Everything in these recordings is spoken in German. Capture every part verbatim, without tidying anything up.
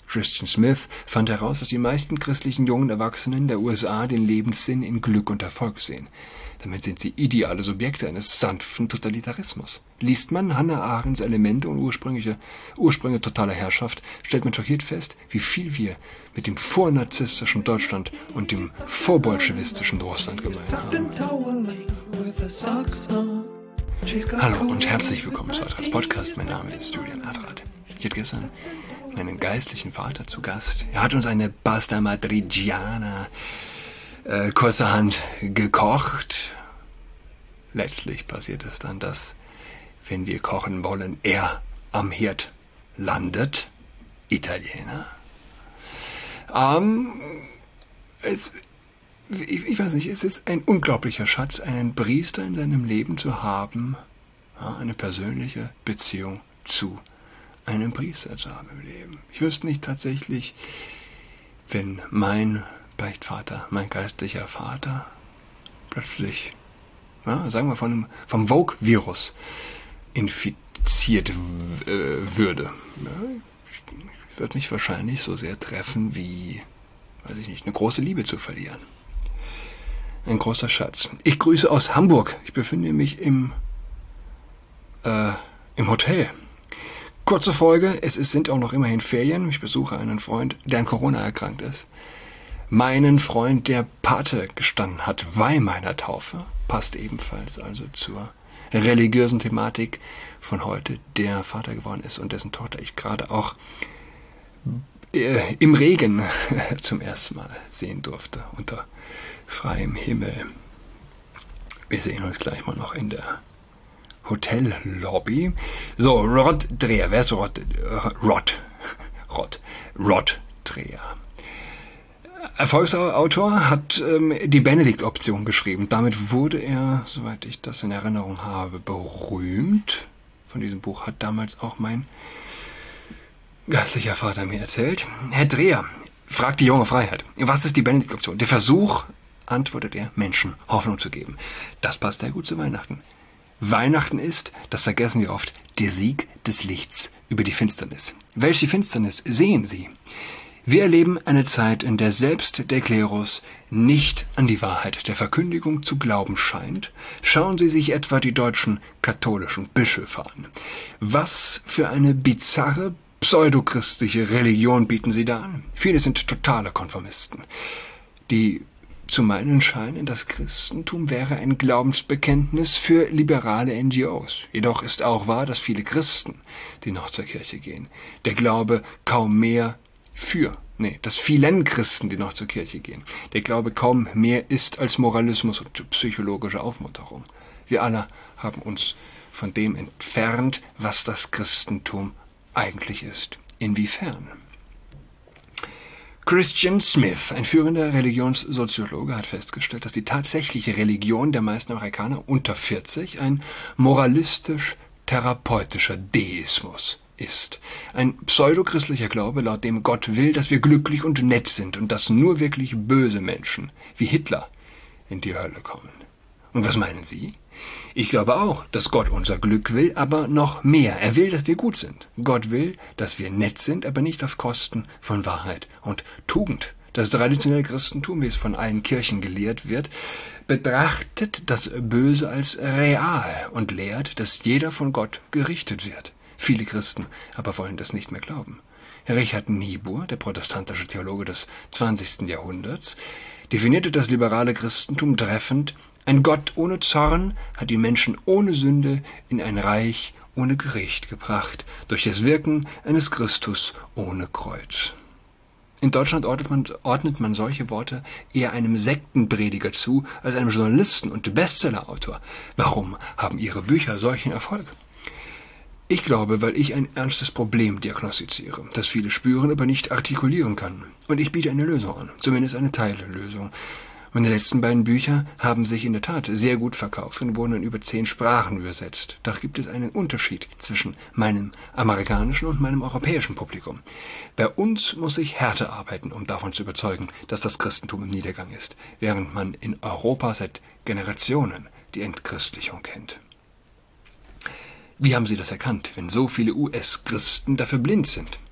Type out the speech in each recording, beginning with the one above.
Christian Smith fand heraus, dass die meisten christlichen jungen Erwachsenen der U S A den Lebenssinn in Glück und Erfolg sehen. Damit sind sie ideale Subjekte eines sanften Totalitarismus. Liest man Hannah Arendts Elemente und ursprüngliche Ursprünge totaler Herrschaft, stellt man schockiert fest, wie viel wir mit dem vornarzisstischen Deutschland und dem vorbolschewistischen Russland gemein haben. Hallo und herzlich willkommen zu Adrats Podcast. Mein Name ist Julian Adrat. Ich hatte gestern meinen geistlichen Vater zu Gast. Er hat uns eine Pasta Madrigiana äh, kurzerhand gekocht. Letztlich passiert es dann, dass, wenn wir kochen wollen, er am Herd landet. Italiener. Ähm, es, ich, ich weiß nicht, es ist ein unglaublicher Schatz, einen Priester in seinem Leben zu haben, ja, eine persönliche Beziehung zu einen Priester zu haben im Leben. Ich wüsste nicht tatsächlich, wenn mein Beichtvater, mein geistlicher Vater, plötzlich, ja, sagen wir von einem, vom Vogue-Virus infiziert äh, würde. Ja, ich würde mich wahrscheinlich so sehr treffen wie, weiß ich nicht, eine große Liebe zu verlieren. Ein großer Schatz. Ich grüße aus Hamburg. Ich befinde mich im, äh, im Hotel. Kurze Folge, es ist, sind auch noch immerhin Ferien. Ich besuche einen Freund, der an Corona erkrankt ist. Meinen Freund, der Pate gestanden hat bei meiner Taufe, passt ebenfalls also zur religiösen Thematik von heute, der Vater geworden ist und dessen Tochter ich gerade auch äh, im Regen zum ersten Mal sehen durfte, unter freiem Himmel. Wir sehen uns gleich mal noch in der Hotellobby. So, Rod Dreher. Wer ist Rod? Rod. Rod. Rod Dreher. Erfolgsautor, hat ähm, die Benedikt-Option geschrieben. Damit wurde er, soweit ich das in Erinnerung habe, berühmt. Von diesem Buch hat damals auch mein geistlicher Vater mir erzählt. Herr Dreher, fragt die junge Freiheit. Was ist die Benedikt-Option? Der Versuch, antwortet er, Menschen Hoffnung zu geben. Das passt sehr gut zu Weihnachten. Weihnachten ist, das vergessen wir oft, der Sieg des Lichts über die Finsternis. Welche Finsternis sehen Sie? Wir erleben eine Zeit, in der selbst der Klerus nicht an die Wahrheit der Verkündigung zu glauben scheint. Schauen Sie sich etwa die deutschen katholischen Bischöfe an. Was für eine bizarre, pseudochristliche Religion bieten sie da an? Viele sind totale Konformisten. Die zu meinen scheinen, das Christentum wäre ein Glaubensbekenntnis für liberale N G Os. Jedoch ist auch wahr, dass viele Christen, die noch zur Kirche gehen, der Glaube kaum mehr für, nee, dass vielen Christen, die noch zur Kirche gehen, der Glaube kaum mehr ist als Moralismus und psychologische Aufmunterung. Wir alle haben uns von dem entfernt, was das Christentum eigentlich ist. Inwiefern? Christian Smith, ein führender Religionssoziologe, hat festgestellt, dass die tatsächliche Religion der meisten Amerikaner unter vierzig ein moralistisch-therapeutischer Deismus ist. Ein pseudochristlicher Glaube, laut dem Gott will, dass wir glücklich und nett sind und dass nur wirklich böse Menschen wie Hitler in die Hölle kommen. Und was meinen Sie? Ich glaube auch, dass Gott unser Glück will, aber noch mehr. Er will, dass wir gut sind. Gott will, dass wir nett sind, aber nicht auf Kosten von Wahrheit und Tugend. Das traditionelle Christentum, wie es von allen Kirchen gelehrt wird, betrachtet das Böse als real und lehrt, dass jeder von Gott gerichtet wird. Viele Christen aber wollen das nicht mehr glauben. Richard Niebuhr, der protestantische Theologe des zwanzigsten Jahrhunderts, definierte das liberale Christentum treffend: Ein Gott ohne Zorn hat die Menschen ohne Sünde in ein Reich ohne Gericht gebracht, durch das Wirken eines Christus ohne Kreuz. In Deutschland ordnet man, ordnet man solche Worte eher einem Sektenprediger zu, als einem Journalisten und Bestsellerautor. Warum haben Ihre Bücher solchen Erfolg? Ich glaube, weil ich ein ernstes Problem diagnostiziere, das viele spüren, aber nicht artikulieren können. Und ich biete eine Lösung an, zumindest eine Teillösung. Meine letzten beiden Bücher haben sich in der Tat sehr gut verkauft und wurden in über zehn Sprachen übersetzt. Doch gibt es einen Unterschied zwischen meinem amerikanischen und meinem europäischen Publikum. Bei uns muss ich härter arbeiten, um davon zu überzeugen, dass das Christentum im Niedergang ist, während man in Europa seit Generationen die Entchristlichung kennt. Wie haben Sie das erkannt, wenn so viele U S-Christen dafür blind sind?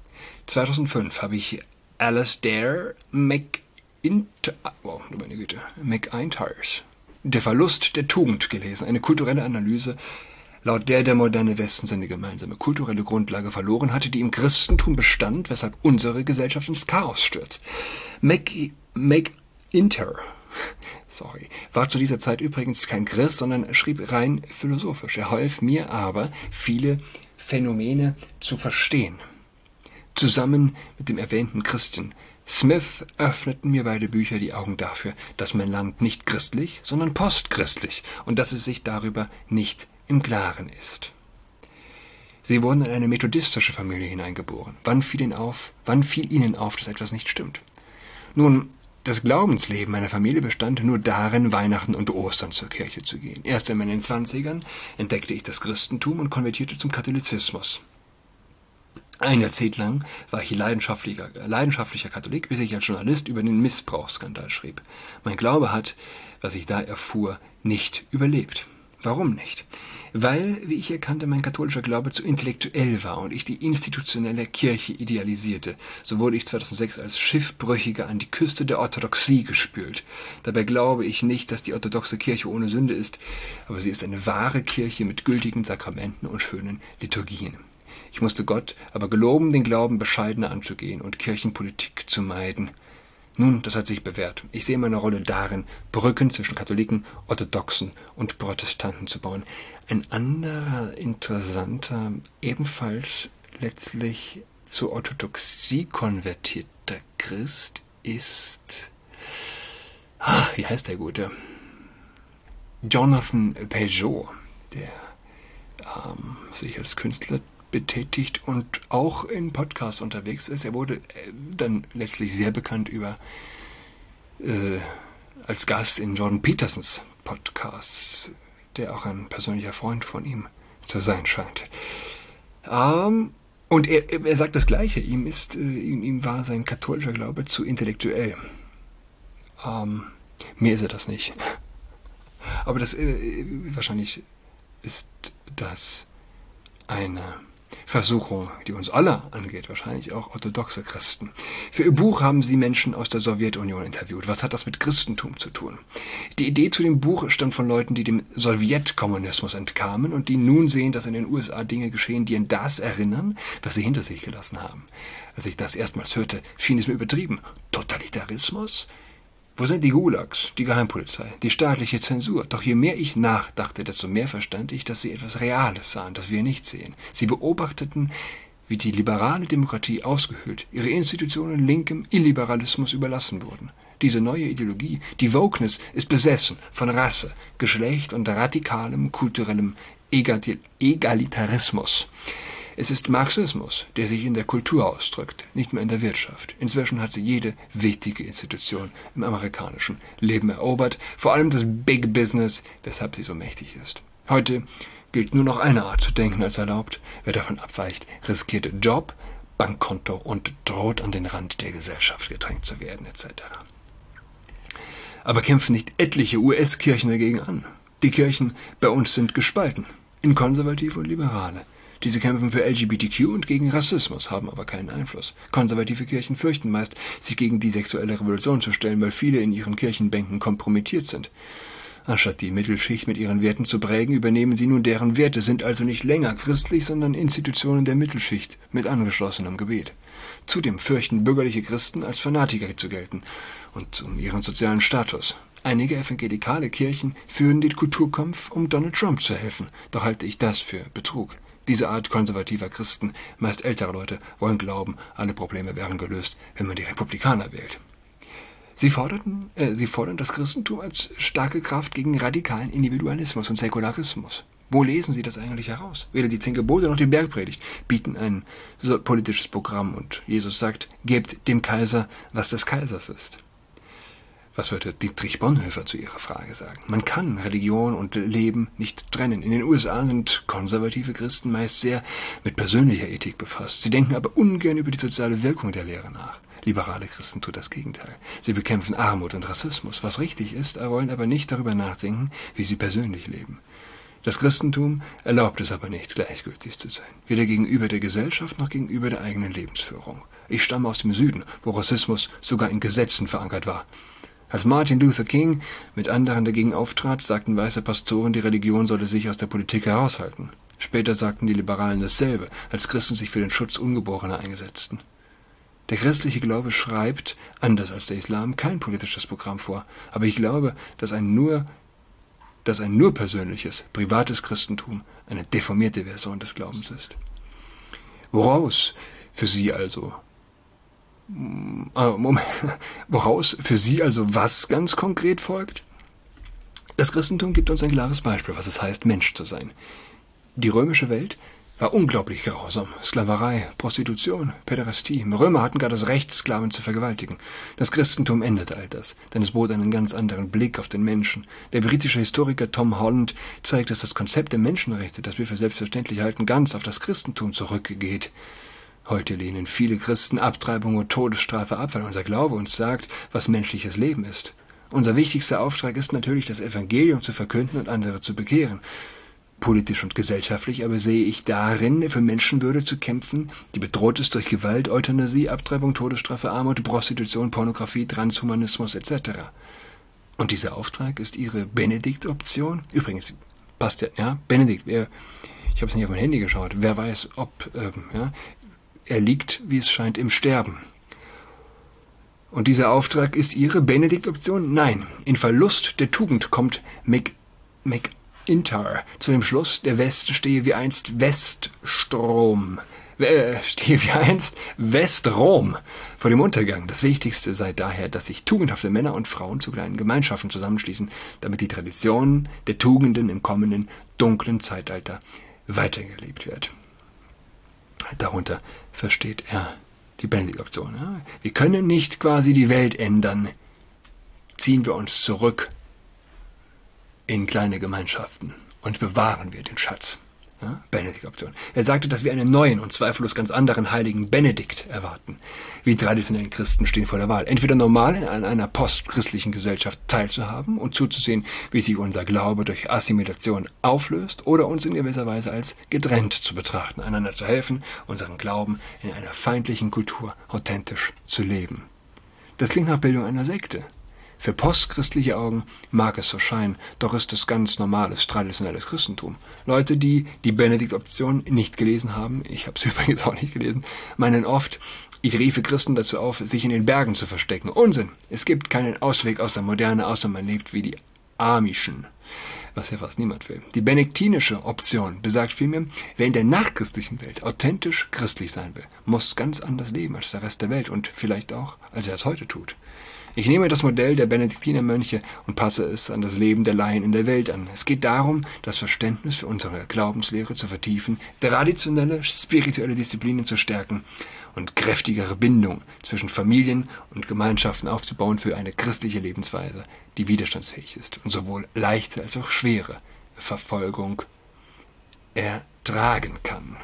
zweitausendfünf habe ich Alasdair MacIntyre, oh, meine Güte, MacIntyres, Der Verlust der Tugend gelesen, eine kulturelle Analyse, laut der der moderne Westen seine gemeinsame kulturelle Grundlage verloren hatte, die im Christentum bestand, weshalb unsere Gesellschaft ins Chaos stürzt. Mac, MacIntyre, sorry, war zu dieser Zeit übrigens kein Christ, sondern schrieb rein philosophisch. Er half mir aber, viele Phänomene zu verstehen. Zusammen mit dem erwähnten Christian Smith öffneten mir beide Bücher die Augen dafür, dass mein Land nicht christlich, sondern postchristlich und dass es sich darüber nicht im Klaren ist. Sie wurden in eine methodistische Familie hineingeboren. Wann fiel ihnen auf, wann fiel ihnen auf, dass etwas nicht stimmt? Nun, das Glaubensleben meiner Familie bestand nur darin, Weihnachten und Ostern zur Kirche zu gehen. Erst in meinen Zwanzigern entdeckte ich das Christentum und konvertierte zum Katholizismus. Ein Jahrzehnt lang war ich leidenschaftlicher, leidenschaftlicher Katholik, bis ich als Journalist über den Missbrauchsskandal schrieb. Mein Glaube hat, was ich da erfuhr, nicht überlebt. Warum nicht? Weil, wie ich erkannte, mein katholischer Glaube zu intellektuell war und ich die institutionelle Kirche idealisierte. So wurde ich zweitausendsechs als Schiffbrüchiger an die Küste der Orthodoxie gespült. Dabei glaube ich nicht, dass die orthodoxe Kirche ohne Sünde ist, aber sie ist eine wahre Kirche mit gültigen Sakramenten und schönen Liturgien. Ich musste Gott aber geloben, den Glauben bescheidener anzugehen und Kirchenpolitik zu meiden. Nun, das hat sich bewährt. Ich sehe meine Rolle darin, Brücken zwischen Katholiken, Orthodoxen und Protestanten zu bauen. Ein anderer interessanter, ebenfalls letztlich zur Orthodoxie konvertierter Christ ist, ah, wie heißt der Gute? Jonathan Peugeot, der ähm, sich als Künstler betätigt und auch in Podcasts unterwegs ist. Er wurde äh, dann letztlich sehr bekannt über äh, als Gast in Jordan Petersons Podcasts, der auch ein persönlicher Freund von ihm zu sein scheint. Ähm, und er, er sagt das Gleiche. Ihm ist, äh, ihm, ihm war sein katholischer Glaube zu intellektuell. Ähm, mir ist er das nicht. Aber das äh, wahrscheinlich ist das eine Versuchung, die uns alle angeht, wahrscheinlich auch orthodoxe Christen. Für ihr Buch haben sie Menschen aus der Sowjetunion interviewt. Was hat das mit Christentum zu tun? Die Idee zu dem Buch stammt von Leuten, die dem Sowjetkommunismus entkamen und die nun sehen, dass in den U S A Dinge geschehen, die an das erinnern, was sie hinter sich gelassen haben. Als ich das erstmals hörte, schien es mir übertrieben. Totalitarismus? Wo sind die Gulags, die Geheimpolizei, die staatliche Zensur? Doch je mehr ich nachdachte, desto mehr verstand ich, dass sie etwas Reales sahen, das wir nicht sehen. Sie beobachteten, wie die liberale Demokratie ausgehöhlt, ihre Institutionen linkem Illiberalismus überlassen wurden. Diese neue Ideologie, die Wokeness, ist besessen von Rasse, Geschlecht und radikalem kulturellem Egalitarismus. Es ist Marxismus, der sich in der Kultur ausdrückt, nicht mehr in der Wirtschaft. Inzwischen hat sie jede wichtige Institution im amerikanischen Leben erobert, vor allem das Big Business, weshalb sie so mächtig ist. Heute gilt nur noch eine Art zu denken als erlaubt. Wer davon abweicht, riskiert Job, Bankkonto und droht an den Rand der Gesellschaft gedrängt zu werden, et cetera. Aber kämpfen nicht etliche U S-Kirchen dagegen an? Die Kirchen bei uns sind gespalten, in Konservative und Liberale. Diese kämpfen für L G B T Q und gegen Rassismus, haben aber keinen Einfluss. Konservative Kirchen fürchten meist, sich gegen die sexuelle Revolution zu stellen, weil viele in ihren Kirchenbänken kompromittiert sind. Anstatt die Mittelschicht mit ihren Werten zu prägen, übernehmen sie nun deren Werte, sind also nicht länger christlich, sondern Institutionen der Mittelschicht mit angeschlossenem Gebet. Zudem fürchten bürgerliche Christen, als Fanatiker zu gelten und um ihren sozialen Status. Einige evangelikale Kirchen führen den Kulturkampf, um Donald Trump zu helfen, doch halte ich das für Betrug. Diese Art konservativer Christen, meist ältere Leute, wollen glauben, alle Probleme wären gelöst, wenn man die Republikaner wählt. Sie, forderten, äh, sie fordern das Christentum als starke Kraft gegen radikalen Individualismus und Säkularismus. Wo lesen Sie das eigentlich heraus? Weder die Zehn Gebote noch die Bergpredigt bieten ein so politisches Programm und Jesus sagt, gebt dem Kaiser, was des Kaisers ist. Was würde Dietrich Bonhoeffer zu Ihrer Frage sagen? Man kann Religion und Leben nicht trennen. In den U S A sind konservative Christen meist sehr mit persönlicher Ethik befasst. Sie denken aber ungern über die soziale Wirkung der Lehre nach. Liberale Christen tun das Gegenteil. Sie bekämpfen Armut und Rassismus, was richtig ist, wollen aber nicht darüber nachdenken, wie sie persönlich leben. Das Christentum erlaubt es aber nicht, gleichgültig zu sein, weder gegenüber der Gesellschaft noch gegenüber der eigenen Lebensführung. Ich stamme aus dem Süden, wo Rassismus sogar in Gesetzen verankert war. Als Martin Luther King mit anderen dagegen auftrat, sagten weiße Pastoren, die Religion solle sich aus der Politik heraushalten. Später sagten die Liberalen dasselbe, als Christen sich für den Schutz Ungeborener eingesetzten. Der christliche Glaube schreibt, anders als der Islam, kein politisches Programm vor, aber ich glaube, dass ein nur dass ein nur persönliches, privates Christentum eine deformierte Version des Glaubens ist. Woraus für Sie also, äh, Moment, woraus für Sie also was ganz konkret folgt? Das Christentum gibt uns ein klares Beispiel, was es heißt, Mensch zu sein. Die römische Welt war unglaublich grausam. Sklaverei, Prostitution, Päderastie. Römer hatten gar das Recht, Sklaven zu vergewaltigen. Das Christentum änderte all das, denn es bot einen ganz anderen Blick auf den Menschen. Der britische Historiker Tom Holland zeigt, dass das Konzept der Menschenrechte, das wir für selbstverständlich halten, ganz auf das Christentum zurückgeht. Heute lehnen viele Christen Abtreibung und Todesstrafe ab, weil unser Glaube uns sagt, was menschliches Leben ist. Unser wichtigster Auftrag ist natürlich, das Evangelium zu verkünden und andere zu bekehren. Politisch und gesellschaftlich aber sehe ich darin, für Menschenwürde zu kämpfen, die bedroht ist durch Gewalt, Euthanasie, Abtreibung, Todesstrafe, Armut, Prostitution, Pornografie, Transhumanismus et cetera. Und dieser Auftrag ist Ihre Benedikt-Option. Übrigens, passt ja, ja, Benedikt, wer, ich habe es nicht auf mein Handy geschaut, wer weiß, ob, ähm, ja, er liegt, wie es scheint, im Sterben. Und dieser Auftrag ist Ihre Benedikt-Option? Nein, in Verlust der Tugend kommt Mc, Mc Inter zu dem Schluss, der Westen stehe wie einst Weststrom, äh, stehe wie einst Westrom vor dem Untergang. Das Wichtigste sei daher, dass sich tugendhafte Männer und Frauen zu kleinen Gemeinschaften zusammenschließen, damit die Tradition der Tugenden im kommenden dunklen Zeitalter weitergelebt wird. Darunter versteht er die Benedikt-Option. Ja? Wir können nicht quasi die Welt ändern. Ziehen wir uns zurück in kleine Gemeinschaften und bewahren wir den Schatz. Ja, Benedikt-Option. Er sagte, dass wir einen neuen und zweifellos ganz anderen heiligen Benedikt erwarten. Wir traditionellen Christen stehen vor der Wahl, entweder normal in einer postchristlichen Gesellschaft teilzuhaben und zuzusehen, wie sich unser Glaube durch Assimilation auflöst, oder uns in gewisser Weise als getrennt zu betrachten, einander zu helfen, unseren Glauben in einer feindlichen Kultur authentisch zu leben. Das klingt nach Bildung einer Sekte. Für postchristliche Augen mag es so scheinen, doch ist es ganz normales, traditionelles Christentum. Leute, die die Benedikt-Option nicht gelesen haben, ich habe es übrigens auch nicht gelesen, meinen oft, ich riefe Christen dazu auf, sich in den Bergen zu verstecken. Unsinn! Es gibt keinen Ausweg aus der Moderne, außer man lebt wie die Amischen, was ja fast niemand will. Die benediktinische Option besagt vielmehr, wer in der nachchristlichen Welt authentisch christlich sein will, muss ganz anders leben als der Rest der Welt und vielleicht auch, als er es heute tut. Ich nehme das Modell der Benediktinermönche und passe es an das Leben der Laien in der Welt an. Es geht darum, das Verständnis für unsere Glaubenslehre zu vertiefen, traditionelle spirituelle Disziplinen zu stärken und kräftigere Bindungen zwischen Familien und Gemeinschaften aufzubauen für eine christliche Lebensweise, die widerstandsfähig ist und sowohl leichte als auch schwere Verfolgung ertragen kann.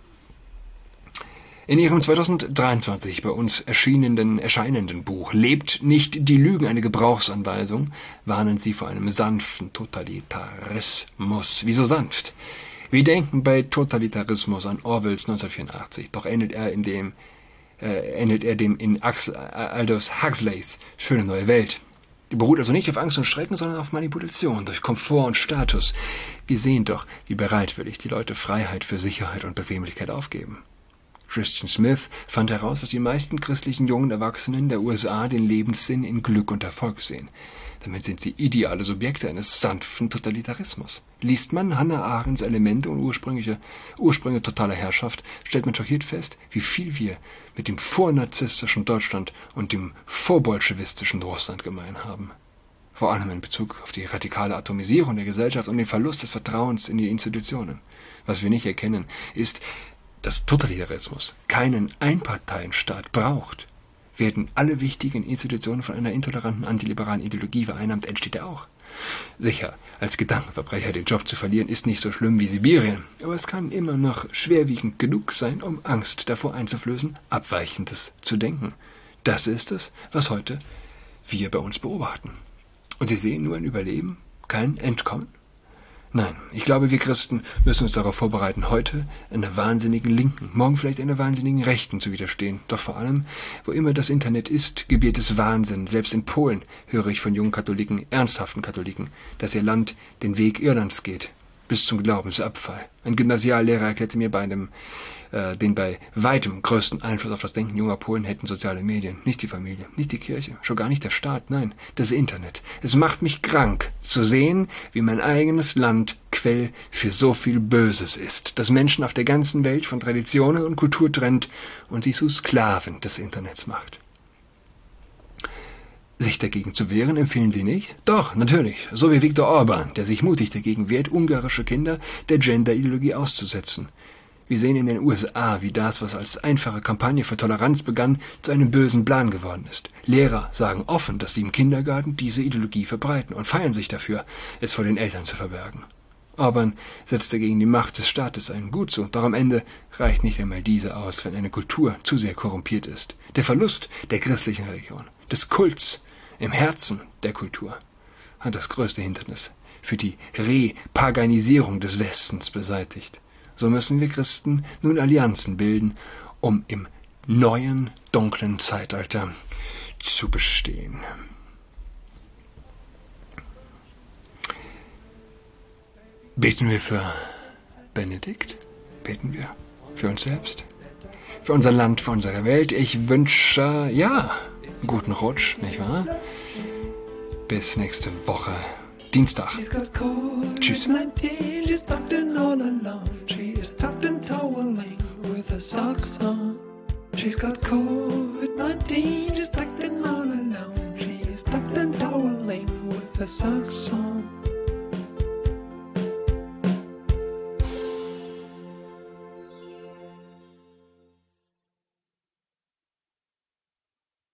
In ihrem zweitausenddreiundzwanzig bei uns erschienenen, erscheinenden Buch »Lebt nicht die Lügen, eine Gebrauchsanweisung« warnen sie vor einem sanften Totalitarismus. Wieso sanft? Wir denken bei Totalitarismus an Orwells neunzehnhundertvierundachtzig, doch ähnelt er, in dem, äh, ähnelt er dem in Axel, Aldous Huxleys »Schöne neue Welt«. Die beruht also nicht auf Angst und Schrecken, sondern auf Manipulation, durch Komfort und Status. Wir sehen doch, wie bereitwillig die Leute Freiheit für Sicherheit und Bequemlichkeit aufgeben. Christian Smith fand heraus, dass die meisten christlichen jungen Erwachsenen der U S A den Lebenssinn in Glück und Erfolg sehen. Damit sind sie ideale Subjekte eines sanften Totalitarismus. Liest man Hannah Arendts Elemente und ursprüngliche Ursprünge totaler Herrschaft, stellt man schockiert fest, wie viel wir mit dem vornarzisstischen Deutschland und dem vorbolschewistischen Russland gemein haben. Vor allem in Bezug auf die radikale Atomisierung der Gesellschaft und den Verlust des Vertrauens in die Institutionen. Was wir nicht erkennen, ist, dass Totalitarismus keinen Einparteienstaat braucht. Werden alle wichtigen Institutionen von einer intoleranten antiliberalen Ideologie vereinnahmt, entsteht er auch. Sicher, als Gedankenverbrecher den Job zu verlieren, ist nicht so schlimm wie Sibirien, aber es kann immer noch schwerwiegend genug sein, um Angst davor einzuflößen, Abweichendes zu denken. Das ist es, was heute wir bei uns beobachten. Und Sie sehen nur ein Überleben, kein Entkommen. Nein, ich glaube, wir Christen müssen uns darauf vorbereiten, heute einer wahnsinnigen Linken, morgen vielleicht einer wahnsinnigen Rechten zu widerstehen. Doch vor allem, wo immer das Internet ist, gebiert es Wahnsinn. Selbst in Polen höre ich von jungen Katholiken, ernsthaften Katholiken, dass ihr Land den Weg Irlands geht, bis zum Glaubensabfall. Ein Gymnasiallehrer erklärte mir bei einem, äh, den bei weitem größten Einfluss auf das Denken junger Polen hätten soziale Medien, nicht die Familie, nicht die Kirche, schon gar nicht der Staat, nein, das Internet. Es macht mich krank, zu sehen, wie mein eigenes Land Quell für so viel Böses ist, das Menschen auf der ganzen Welt von Traditionen und Kultur trennt und sie zu Sklaven des Internets macht. Sich dagegen zu wehren, empfehlen Sie nicht? Doch, natürlich, so wie Viktor Orban, der sich mutig dagegen wehrt, ungarische Kinder der Gender-Ideologie auszusetzen. Wir sehen in den U S A, wie das, was als einfache Kampagne für Toleranz begann, zu einem bösen Plan geworden ist. Lehrer sagen offen, dass sie im Kindergarten diese Ideologie verbreiten und feiern sich dafür, es vor den Eltern zu verbergen. Orban setzte gegen die Macht des Staates ein, gut so, doch am Ende reicht nicht einmal diese aus, wenn eine Kultur zu sehr korrumpiert ist. Der Verlust der christlichen Religion, des Kults im Herzen der Kultur, hat das größte Hindernis für die Repaganisierung des Westens beseitigt. So müssen wir Christen nun Allianzen bilden, um im neuen, dunklen Zeitalter zu bestehen. Beten wir für Benedikt? Beten wir für uns selbst? Für unser Land, für unsere Welt? Ich wünsche, ja, einen guten Rutsch, nicht wahr? Bis nächste Woche, Dienstag. Tschüss. She's got COVID nineteen, she's tucked in all alone. She is tucked and toweling with her socks on.